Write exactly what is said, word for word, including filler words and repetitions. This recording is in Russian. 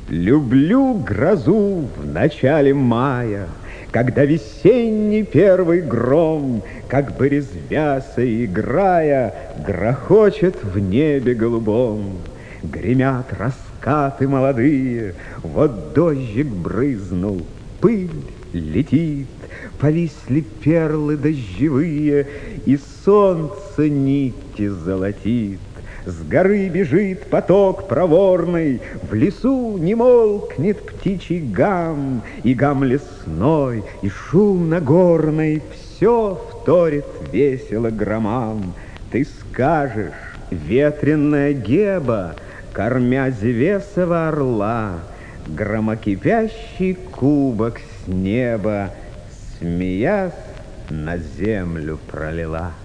Люблю грозу в начале мая, когда весенний первый гром, как бы резвяся и играя, грохочет в небе голубом. Гремят раскаты молодые, вот дождик брызнул, пыль летит, повисли перлы дождевые, и солнце нити золотит. С горы бежит поток проворный, в лесу не молкнет птичий гам, и гам лесной, и шум нагорный все вторит весело громам. Ты скажешь, ветреная Геба, кормя Зевесова орла, громокипящий кубок с неба, смеясь, на землю пролила.